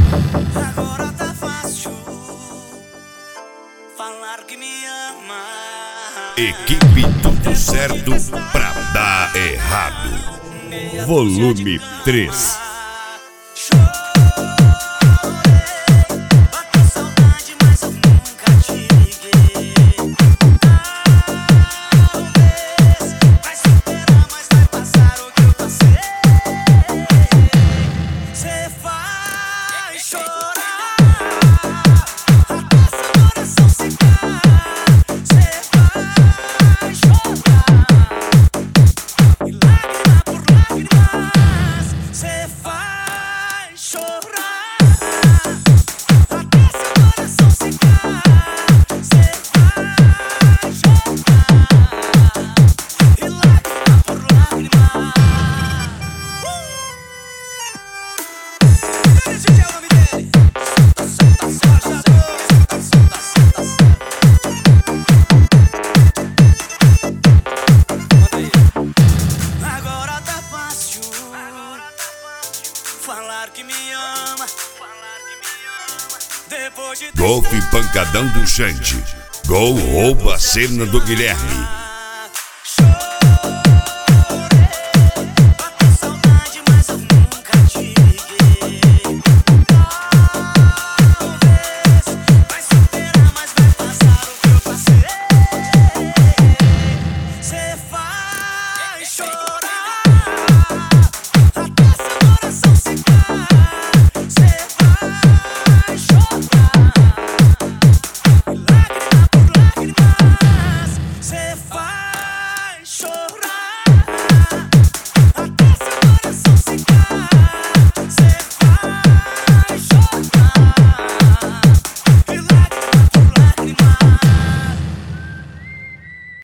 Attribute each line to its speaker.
Speaker 1: Agora tá fácil falar que me ama.
Speaker 2: Equipe Tudo Certo pra dar errado. Volume 3.
Speaker 1: Bateu saudade, mas eu nunca te liguei. Talvez vai superar, mas vai passar o que eu passei. Cê faz chorar até seu coração secar. Cê faz chorar e lágrima por lágrimas. Cê faz chorar até seu coração secar. Cê faz chorar e lágrima por lágrima. Esse é o nome dele. Solta, solta, solta, solta, solta. Agora tá fácil falar que me ama. Depois de
Speaker 2: Golfe Pancadão do Xande. Gol rouba a cena do Guilherme.